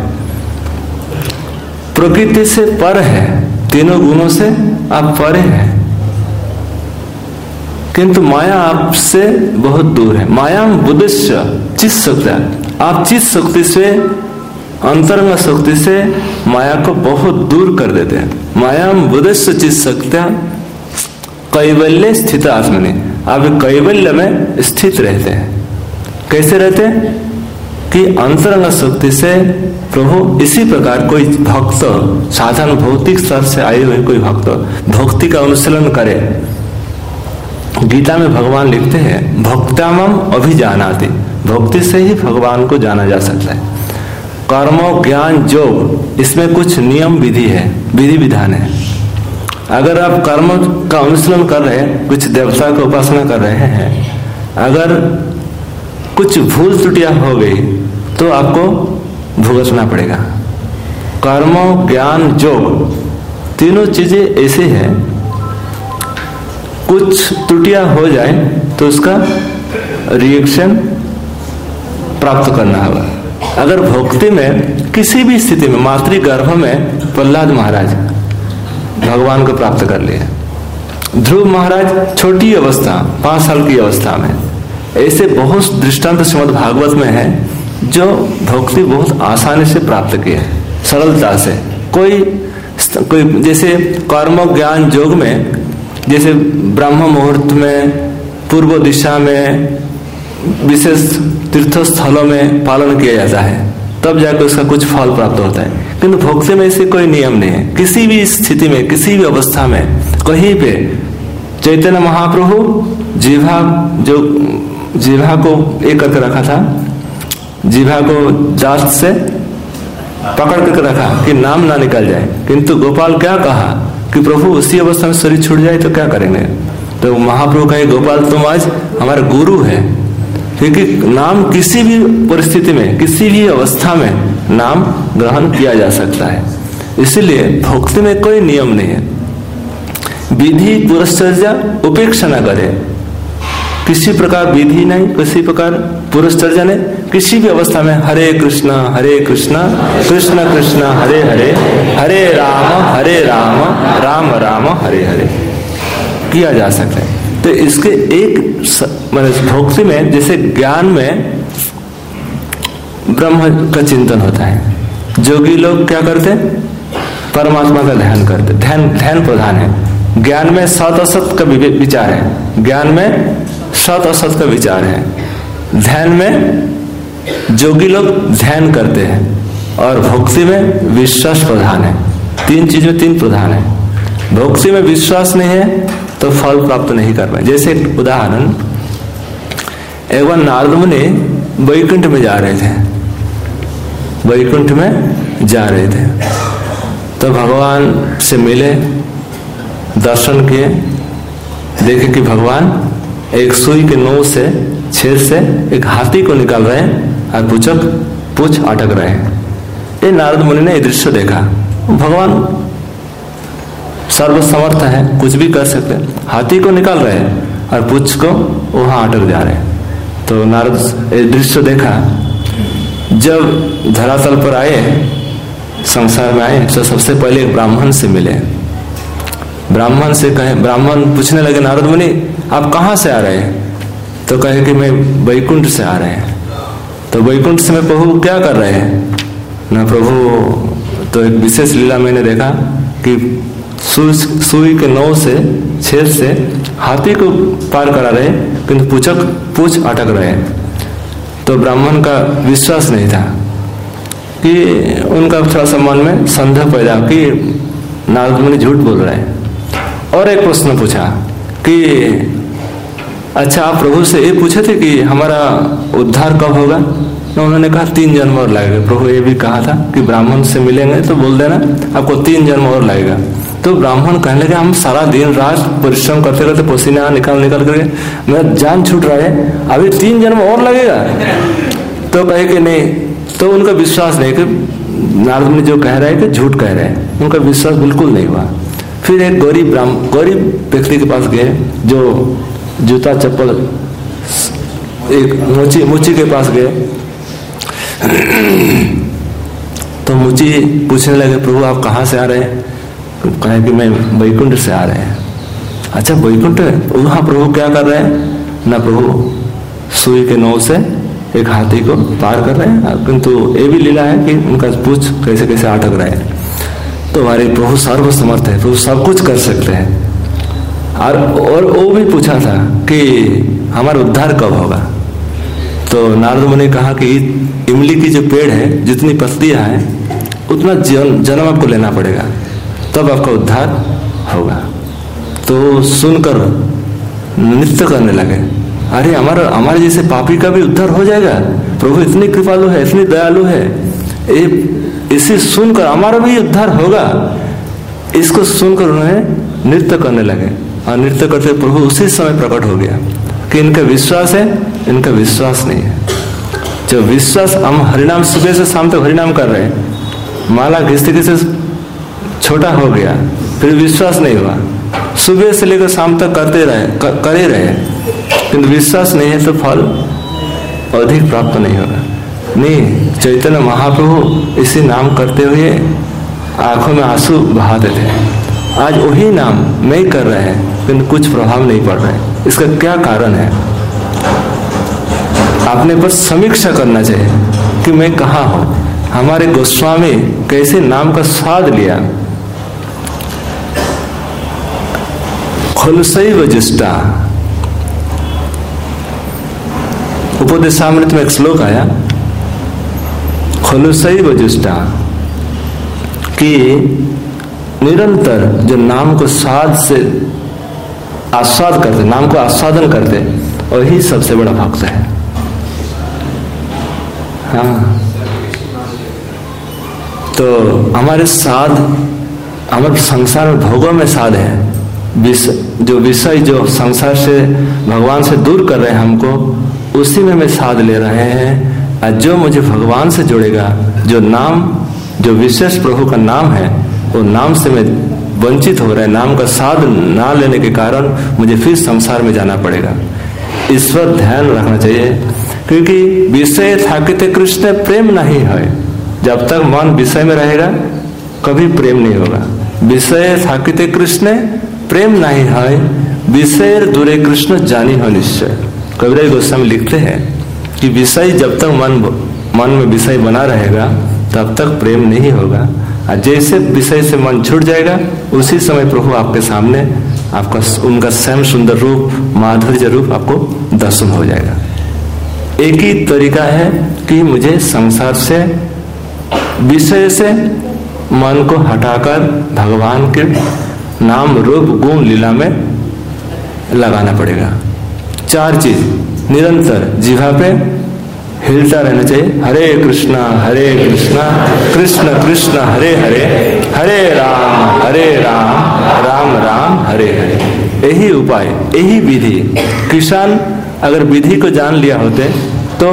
प्रकृति से पर है, तीनों गुणों से आप परे हैं, किंतु माया आपसे बहुत दूर है। माया बुद्धस्य चित्त शक्ति, आप चित्त शक्ति से, अंतरंग शक्ति से माया को बहुत दूर कर देते हैं। माया बुद्धस्य चित्त शक्ति कैवल्य स्थित आत्मनि, आप कैवल्य में स्थित रहते हैं। कैसे रहते हैं कि अंतरंग शक्ति से प्रभु, इसी प्रकार कोई भक्त साधारण भौतिक स्तर से आए हुए कोई भक्त भक्ति का अनुशीलन करे, गीता में भगवान लिखते हैं भक्तामम अभिजानाति, भक्ति से ही भगवान को जाना जा सकता है। कर्म ज्ञान योग इसमें कुछ नियम विधि है, विधि विधान है। अगर आप कर्म का अनुसरण कर रहे हैं, कुछ देवता की उपासना कर रहे हैं, अगर कुछ भूल त्रुटियां हो गई तो आपको भुगतना पड़ेगा। कर्म ज्ञान योग तीनों चीजें ऐसे हैं, कुछ त्रुटियां हो जाए तो उसका रिएक्शन प्राप्त करना होगा। अगर भक्ति में किसी भी स्थिति में, मातृगर्भ में प्रहलाद महाराज भगवान को प्राप्त कर लिए, ध्रुव महाराज छोटी अवस्था 5 साल की अवस्था में, ऐसे बहुत दृष्टांत श्रीमद् भागवत में है जो भक्ति बहुत आसानी से प्राप्त किए, सरलता से। कोई जैसे कर्म ज्ञान योग में, जैसे ब्रह्म मुहूर्त में, पूर्व दिशा में, विशेष तीर्थ स्थलों में पालन किया जाता है, तब जाकर उसका कुछ फल प्राप्त होता है। किंतु भक्ति में ऐसे कोई नियम नहीं है। किसी भी स्थिति में, किसी भी अवस्था में, कहीं पे चैतन्य महाप्रभु जिह्वा को एक करके रखा था, जिह्वा को दांत से पकड़ करके रखा कि नाम ना निकल जाए। किंतु गोपाल क्या कहा कि प्रभु उसी अवस्था में शरीर छूट जाए तो क्या करेंगे? तो महाप्रभु कहे गोपाल तुम आज हमारे गुरु है, क्योंकि नाम किसी भी परिस्थिति में, किसी भी अवस्था में नाम ग्रहण किया जा सकता है। इसलिए भक्ति में कोई नियम नहीं है। विधि पुरस्चर्या उपेक्षा न करे, किसी प्रकार विधि नहीं, किसी प्रकार पुरस्चर्या नहीं, किसी भी अवस्था में हरे कृष्णा कृष्ण कृष्ण हरे हरे, हरे राम राम राम हरे हरे किया जा सकता है। तो इसके एक भक्ति में, जैसे ज्ञान में ब्रह्म का चिंतन होता है, जोगी लोग क्या करते, परमात्मा का ध्यान करते, ध्यान प्रधान है। ज्ञान में सत असत का विचार है, ज्ञान में सत असत का विचार है। ध्यान में जोगी लोग ध्यान करते हैं, और भक्ति में विश्वास प्रधान है। 3 चीज में 3 प्रधान है। भक्ति में विश्वास नहीं है तो फल प्राप्त नहीं कर पाए। जैसे उदाहरण, एक बार नारद मुनि वैकुंठ में जा रहे थे, वैकुंठ में जा रहे थे, तो भगवान से मिले, दर्शन किए, देखे कि भगवान एक सुई के नोक से, छेद से एक हाथी को निकाल रहे हैं और पूछ अटक रहे हैं। ये नारद मुनि ने ये दृश्य देखा। भगवान सर्वसमर्थ है, कुछ भी कर सकते हैं, हाथी को निकाल रहे हैं और पूछ को वहां अटक जा रहे हैं। तो नारद ये दृश्य देखा। जब धरातल पर आए, संसार में आए, तो सबसे पहले एक ब्राह्मण से मिले। ब्राह्मण से कहे, ब्राह्मण पूछने लगे नारद मुनि आप कहाँ से आ रहे हैं? तो कहे कि मैं वैकुंठ से आ रहे हैं। तो वैकुंठ से मैं प्रभु क्या कर रहे हैं? ना प्रभु, तो एक विशेष लीला मैंने देखा कि सुई के नौ से, छेद से हाथी को पार करा रहे, किंतु पूछ अटक रहे। तो ब्राह्मण का विश्वास नहीं था, कि उनका थोड़ा सा मन में संदेह पैदा कि नारद मुनि झूठ बोल रहे हैं। और एक प्रश्न पूछा कि अच्छा आप प्रभु से ये पूछे थे कि हमारा उद्धार कब होगा? तो उन्होंने कहा 3 जन्म और लगेगा। प्रभु ये भी कहा था कि ब्राह्मण से मिलेंगे तो बोल देना आपको 3 जन्म और लगेगा। तो ब्राह्मण कहने लगे हम सारा दिन रात परिश्रम करते रहते, पसीना निकाल करके मेरा जान छूट रहा है, अभी 3 जन्म और लगेगा? तो कहे कि नहीं। तो उनका विश्वास नहीं कि नारद मुनि जो कह रहे हैं कि झूठ कह रहे हैं, उनका विश्वास बिल्कुल नहीं हुआ। फिर एक गरीब व्यक्ति के पास गए, जो जूता चप्पल, एक मुची के पास गए। तो मुची पूछने लगे प्रभु आप कहाँ से आ रहे हैं? कहे कि मैं वैकुंठ से आ रहे हैं। अच्छा वैकुंठ, वहां प्रभु क्या कर रहे हैं? ना प्रभु सुई के नौ से एक हाथी को पार कर रहे हैं, किंतु ये भी लीला है कि उनका पूछ कैसे कैसे अटक रहे हैं। तो हमारे प्रभु सर्वसमर्थ है, प्रभु सब कुछ कर सकते हैं। और वो भी पूछा था कि हमारा उद्धार कब होगा? तो नारद मुनि ने कहा कि इमली की जो पेड़ है, जितनी पत्तियां हैं उतना जन्म आपको लेना पड़ेगा, तब आपका उद्धार होगा। तो सुनकर नृत्य करने लगे। अरे हमारे जैसे पापी का भी उद्धार हो जाएगा, प्रभु इतनी कृपालु है, इतनी दयालु है, इसे सुनकर हमारा भी उद्धार होगा। इसको सुनकर उन्होंने नृत्य करने लगे और नृत्य करते प्रभु उसी समय प्रकट हो गया कि इनका विश्वास है, इनका विश्वास नहीं है। जो विश्वास, हम हरिनाम सुबह से शाम तक हरिनाम कर रहे हैं, माला घिसते घिसते छोटा हो गया, फिर विश्वास नहीं हुआ। सुबह से लेकर शाम तक कर ही रहे, किंतु विश्वास नहीं है तो फल अधिक प्राप्त नहीं होगा। नहीं, चैतन्य महाप्रभु इसी नाम करते हुए आंखों में आंसू बहाते थे। आज वही नाम मैं कर रहे हैं किंतु कुछ प्रभाव नहीं पड़ रहा है। इसका क्या कारण है? आपने बस समीक्षा करना चाहिए कि मैं कहाँ हूँ। हमारे गोस्वामी कैसे नाम का स्वाद लिया। खुलसैव जिष्टा, उपदेशामृत में एक श्लोक आया, खुलसैव जिष्टा, कि निरंतर जो नाम को स्वाद से आस्वाद करते, नाम को आस्वादन करते, वही सबसे बड़ा भक्त है। हाँ, तो हमारे साध, हमारे संसार में भोगों में साध है। जो विषय जो संसार से भगवान से दूर कर रहे हैं हमको, उसी में साध ले रहे हैं। और जो मुझे भगवान से जोड़ेगा, जो नाम, जो विशेष प्रभु का नाम है, वो नाम से मैं वंचित हो रहा है। नाम का साध ना लेने के कारण मुझे फिर संसार में जाना पड़ेगा। इस पर ध्यान रखना चाहिए, क्योंकि विषय थाकित कृष्ण प्रेम नहीं है। जब तक मन विषय में रहेगा कभी प्रेम नहीं होगा। विषय थाकित कृष्ण प्रेम नहीं है, विषय दूरे कृष्ण जानी हो निश्चय। कबीर गोस्वामी लिखते हैं कि विषय जब तक मन में विषय बना रहेगा तब तक प्रेम नहीं होगा। और जैसे विषय से मन छूट जाएगा, उसी समय प्रभु आपके सामने, आपका उनका श्याम सुंदर रूप, माधुर्य रूप आपको दर्शन हो जाएगा। एक ही तरीका है कि मुझे संसार से, विषय से मन को हटाकर भगवान के नाम, रूप, गुण, लीला में लगाना पड़ेगा। 4 चीज निरंतर जीवा पे हिलता रहना चाहिए। हरे कृष्णा कृष्ण कृष्ण हरे हरे, हरे राम राम राम हरे हरे। यही उपाय, यही विधि। किसान अगर विधि को जान लिया होते तो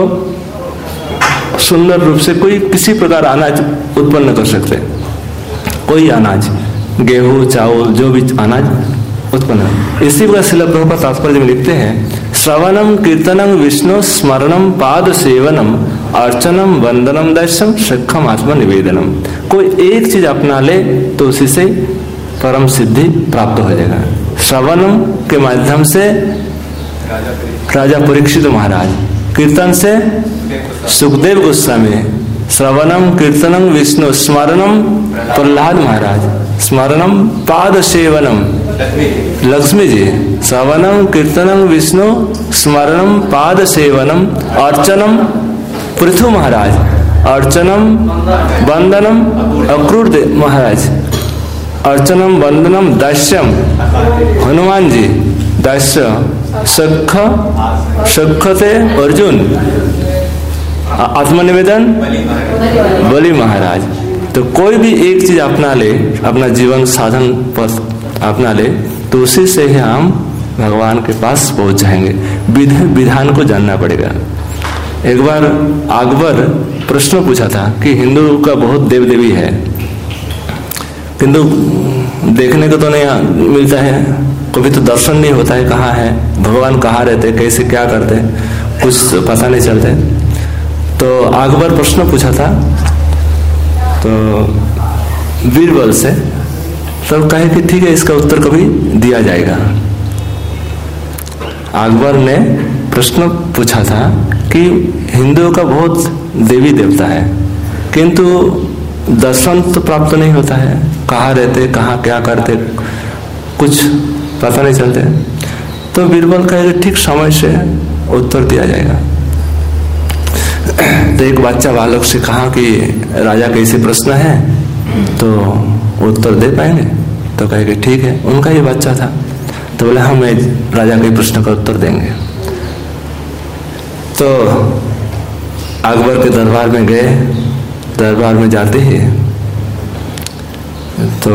सुंदर रूप से कोई किसी प्रकार अनाज उत्पन्न कर सकते। कोई अनाज, गेहूं, चावल, जो भी अनाज उत्पन्न। इसी प्रकार श्रील प्रभुपाद तात्पर्य में लिखते हैं, श्रवणम कीर्तनम विष्णु स्मरणम पाद सेवनम अर्चनम वंदनम दर्शनम शिक्षम आत्मा निवेदनम। कोई एक चीज अपना ले तो उसी से परम सिद्धि प्राप्त हो जाएगा। श्रवणम के माध्यम से राजा परीक्षित महाराज, कीर्तन से सुखदेव गोस्वामी, श्रवणम कीर्तनम विष्णु स्मरणम प्रहलाद महाराज, स्मरणम पाद सेवनम लक्ष्मी जी, श्रवणम कीर्तनम विष्णु स्मरणम पाद सेवनम अर्चनम पृथु महाराज, अर्चनम वंदनम अक्रूर महाराज, अर्चनम वंदनम दास्यम हनुमान जी, दास्य सखते अर्जुन, आत्मनिवेदन बलि महाराज। तो कोई भी एक चीज अपना ले, अपना जीवन साधन पथ अपना ले, तो उसी से ही हम भगवान के पास पहुंच जाएंगे। विधि विधान को जानना पड़ेगा। एक बार अकबर प्रश्न पूछा था कि हिंदू का बहुत देव देवी है, किंतु देखने को तो नहीं मिलता है, कभी तो दर्शन नहीं होता है, कहाँ है भगवान, कहाँ रहते, कैसे क्या करते, कुछ पता नहीं चलते। तो अकबर प्रश्न पूछा था तो बीरबल से, तब कहे कि ठीक है, इसका उत्तर कभी दिया जाएगा। अकबर ने प्रश्न पूछा था कि हिंदुओं का बहुत देवी देवता है, किंतु दर्शन तो प्राप्त नहीं होता है, कहाँ रहते, कहाँ क्या करते, कुछ पता नहीं चलते। तो बीरबल कहे ठीक समय से उत्तर दिया जाएगा। तो एक बच्चा बालक से कहा कि राजा कैसे प्रश्न है तो उत्तर दे पाएंगे? तो कहे कि ठीक है। उनका ये बच्चा था। तो बोले हम राजा के प्रश्न का उत्तर देंगे। तो अकबर के दरबार में गए। दरबार में जाते ही तो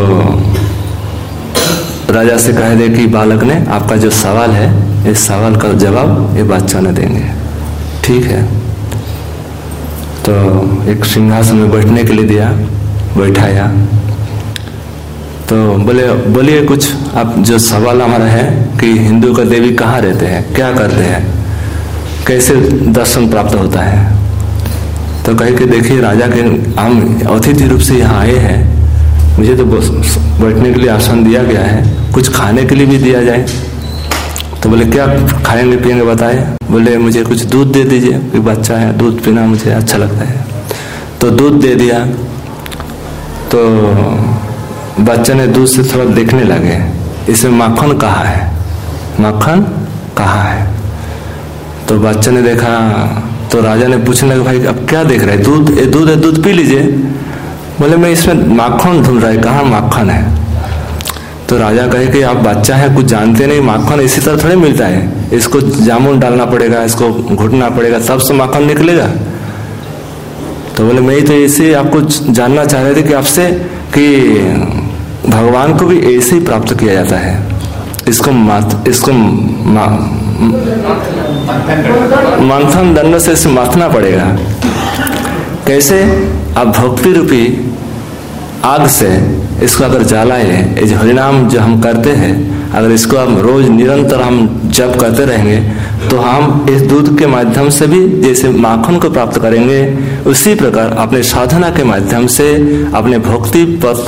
राजा से कह दे कि बालक ने आपका जो सवाल है, इस सवाल का जवाब ये बादशाह ने देंगे। ठीक है। तो एक सिंहासन में बैठने के लिए दिया, बैठाया। तो बोलिए कुछ आप जो सवाल हमारा है कि हिंदू का देवी कहाँ रहते हैं, क्या करते हैं, कैसे दर्शन प्राप्त होता है। तो कहे कि देखिए राजा के हम अतिथि रूप से यहाँ आए हैं, मुझे तो बैठने के लिए आसन दिया गया है, कुछ खाने के लिए भी दिया जाए। तो बोले क्या खाएंगे पिएंगे बताए। बोले मुझे कुछ दूध दे दीजिए, कोई बच्चा है दूध पीना मुझे अच्छा लगता है। तो दूध दे दिया। तो बच्चे ने दूध से थोड़ा देखने लगे, इसमें माखन कहाँ है, माखन कहाँ है। तो बच्चे ने देखा। तो राजा ने पूछने लगा भाई अब क्या देख रहे हैं, दूध है, दूध पी लीजिए। बोले मैं इसमें माखन ढूंढ रहा है, कहाँ माखन है। तो राजा कहे कि आप बच्चा है, कुछ जानते नहीं, माखन इसी तरह थोड़ी मिलता है, इसको जामुन डालना पड़ेगा, इसको घुटना पड़ेगा, तब से माखन निकलेगा। तो बोले मैं तो ऐसे आपको जानना चाह रहे थे कि आपसे कि भगवान को भी ऐसे ही प्राप्त किया जाता है, इसको मंथन दंड से इसे माथना पड़ेगा। कैसे? आप भक्ति रूपी आग से इसको अगर जलाए, ये जो हरिनाम जो हम करते हैं, अगर इसको हम रोज निरंतर हम जप करते रहेंगे तो हम इस दूध के माध्यम से भी जैसे माखन को प्राप्त करेंगे, उसी प्रकार अपने साधना के माध्यम से अपने भक्ति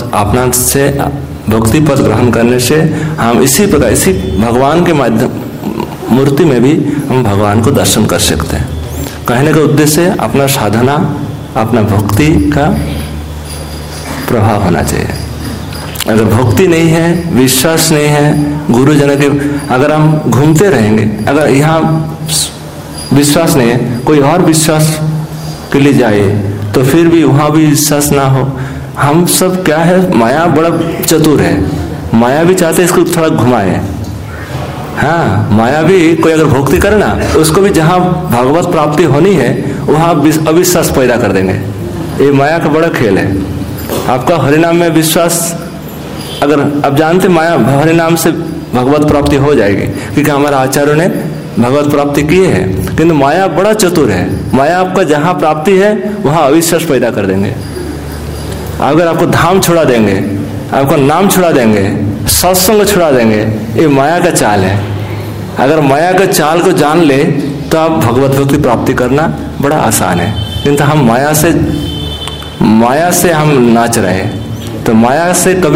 पथ ग्रहण करने से हम इसी प्रकार इसी भगवान के माध्यम मूर्ति में भी हम भगवान को दर्शन कर सकते हैं। कहने का उद्देश्य अपना साधना, अपना भक्ति का प्रभाव होना चाहिए। अगर भक्ति नहीं है, विश्वास नहीं है गुरुजनों के, अगर हम घूमते रहेंगे, अगर यहाँ विश्वास नहीं है, कोई और विश्वास के लिए जाए तो फिर भी वहां भी विश्वास ना हो। हम सब क्या है, माया बड़ा चतुर है, माया भी चाहते इसको थोड़ा घुमाए। हाँ, माया भी कोई अगर भक्ति करे ना, उसको भी जहाँ भगवत प्राप्ति होनी है वहां अविश्वास पैदा कर देंगे। ये माया का बड़ा खेल है। आपका हरिनाम में विश्वास, अगर आप जानते माया हरिनाम से भगवत प्राप्ति हो जाएगी, क्योंकि हमारे आचार्यों ने भगवत प्राप्ति की है, किंतु माया बड़ा चतुर है। माया आपका जहाँ प्राप्ति है वहां अविश्वास पैदा कर देंगे। अगर आपको धाम छुड़ा देंगे, आपको नाम छुड़ा देंगे, सत्संग छुड़ा देंगे, ये माया का चाल है। अगर माया का चाल को जान ले तो आप भगवत भक्ति प्राप्ति करना बड़ा आसान है। किंतु हम माया से हम नाच रहे हैं। तो माया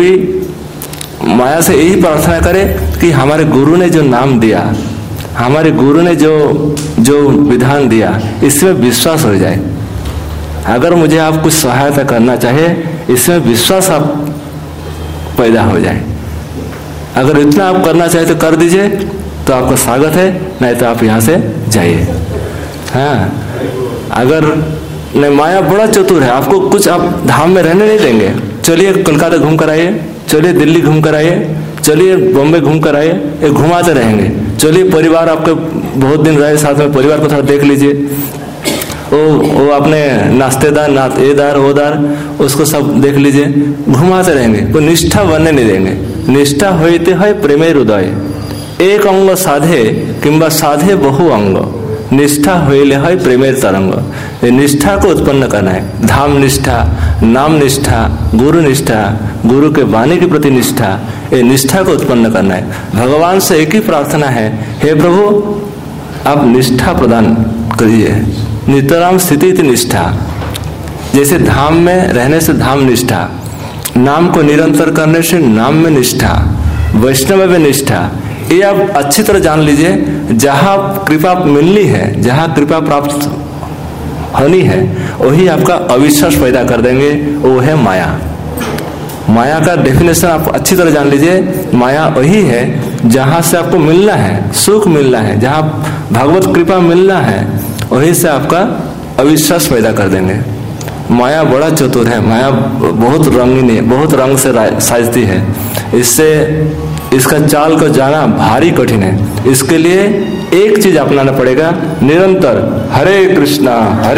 से यही प्रार्थना करें कि हमारे गुरु ने जो नाम दिया, हमारे गुरु ने जो विधान दिया, इसमें विश्वास हो जाए। अगर मुझे आप कुछ सहायता करना चाहे, इसमें विश्वास आप पैदा हो जाए। अगर इतना आप करना चाहे तो कर दीजिए, तो आपका स्वागत है, नहीं तो आप यहाँ से जाइए। हाँ, अगर नहीं, माया बड़ा चतुर है, आपको कुछ आप धाम में रहने नहीं देंगे। चलिए कोलकाता घूम कर आइए, चलिए दिल्ली घूम कर आइए, चलिए बॉम्बे घूम कर आइए, ये घुमाते रहेंगे। चलिए परिवार आपके बहुत दिन रहे साथ में, परिवार को थोड़ा देख लीजिए। वो अपने नाश्तेदार एदार ओदार उसको सब देख लीजिए, घुमाते रहेंगे। कोई निष्ठा बनने नहीं देंगे। निष्ठा होते है प्रेमे हृदय, एक अंग साधे किंबा साधे बहु अंग, निष्ठा होइले है प्रेमेर तरंग। ये निष्ठा को उत्पन्न करना है। धाम निष्ठा, नाम निष्ठा, गुरु निष्ठा, गुरु के वाणी के प्रति निष्ठा, ये निष्ठा को उत्पन्न करना है। भगवान से एक ही प्रार्थना है, हे प्रभु आप निष्ठा प्रदान करिए। नितराम स्थिति निष्ठा, जैसे धाम में रहने से धाम निष्ठा, नाम को निरंतर करने से नाम में निष्ठा, वैष्णव में निष्ठा। ये आप अच्छी तरह जान लीजिए। जहाँ कृपा मिलनी है, जहाँ कृपा प्राप्त होनी है, वही आपका अविश्वास पैदा कर देंगे, वो है माया। माया का डेफिनेशन आप अच्छी तरह जान लीजिए। माया वही है जहाँ से आपको मिलना है, सुख मिलना है, जहाँ भगवत कृपा मिलना है, वही से आपका अविश्वास पैदा कर देंगे। माया बड़ा चतुर है, माया बहुत रंगीन है, बहुत रंग से साजती है। इससे इसका चाल को जाना भारी कठिन है। इसके लिए एक चीज अपनाना पड़ेगा, निरंतर हरे कृष्णा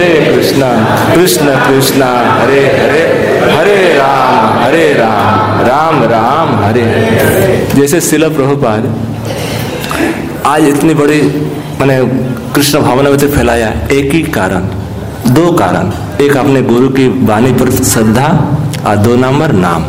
कृष्ण कृष्ण हरे हरे, हरे राम राम राम हरे हरे। जैसे शिला प्रभुपाद आज इतनी बड़ी मैंने कृष्ण भावना में फैलाया, एक ही कारण, दो कारण, एक अपने गुरु की वाणी पर श्रद्धा और दो नंबर नाम।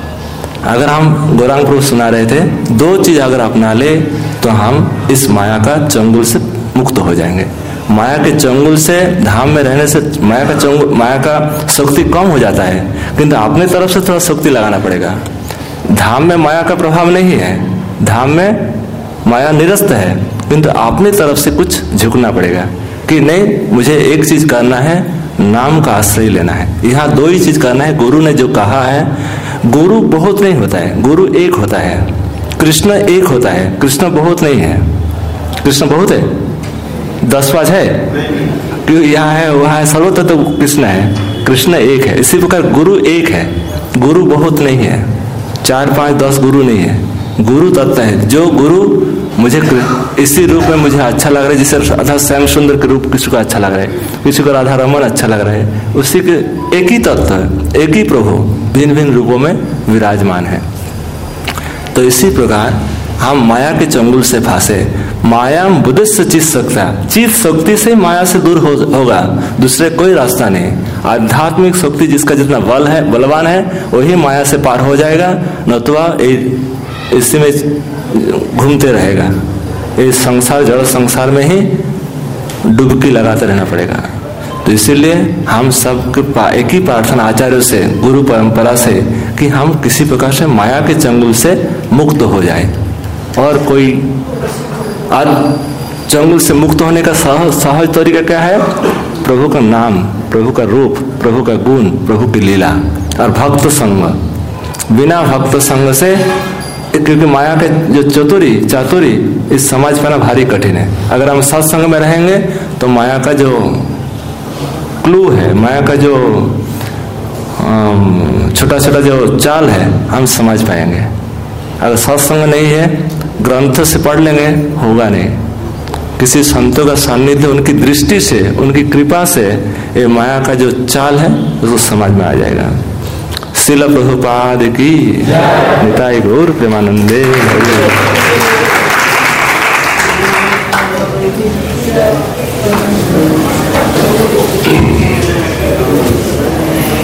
अगर हम गौरांग प्रभु सुना रहे थे, दो चीज अगर अपना ले तो हम इस माया का चंगुल से मुक्त हो जाएंगे। माया के चंगुल से, धाम में रहने से माया का शक्ति कम हो जाता है, किंतु अपने तरफ से थोड़ा शक्ति लगाना पड़ेगा। धाम में माया का प्रभाव नहीं है, धाम में माया निरस्त है, किंतु अपनी तरफ से कुछ झुकना पड़ेगा कि नहीं, मुझे एक चीज करना है, नाम का आश्रय लेना है। यहाँ दो ही चीज करना है। गुरु ने जो कहा है, गुरु बहुत नहीं होता है, गुरु एक होता है, कृष्ण एक होता है, कृष्ण बहुत नहीं है। कृष्ण बहुत है, 10 पाँच है, क्यों यहाँ है वहाँ है, सर्वत्र तो कृष्ण है, कृष्ण एक है। इसी प्रकार गुरु एक है, गुरु बहुत नहीं है, 4 5 10 गुरु नहीं है, गुरु तत्व है। जो गुरु मुझे इसी रूप में मुझे अच्छा लग रहा है, जिसे राधा श्याम सुंदर के रूप किसी को अच्छा लग रहा है, किसी को राधा रमन अच्छा लग रहा है, उसी के एक ही तत्व है, एक ही प्रभु भिन्न भिन्न रूपों में विराजमान है। तो इसी प्रकार हम माया के चंगुल से फांसे, माया बुद्ध से चित सकता, चित शक्ति से माया से दूर होगा, दूसरे कोई रास्ता नहीं। आध्यात्मिक शक्ति जिसका जितना बल है, बलवान है, वही माया से पार हो जाएगा, नतुवा इसी में घूमते रहेगा। इस संसार, जड़ संसार में ही डुबकी लगाते रहना पड़ेगा। तो इसीलिए हम सब एक ही प्रार्थना आचार्यों से, गुरु परंपरा से, कि हम किसी प्रकार से माया के चंगुल से मुक्त हो जाए। और कोई आज चंगुल से मुक्त होने का सहज तरीका क्या है? प्रभु का नाम, प्रभु का रूप, प्रभु का गुण, प्रभु की लीला और भक्त संग। बिना भक्त संग से, क्योंकि माया के जो चातुरी इस समाज पाना भारी कठिन है। अगर हम सत्संग में रहेंगे तो माया का जो क्लू है, माया का जो छोटा छोटा जो चाल है, हम समझ पाएंगे। अगर सत्संग नहीं है, ग्रंथ से पढ़ लेंगे, होगा नहीं। किसी संतों का सान्निध्य, उनकी दृष्टि से, उनकी कृपा से ये माया का जो चाल है उसको समझ में आ जाएगा। शिल प्रभुपाद की निताई गौर प्रेमानंदे। Thank you.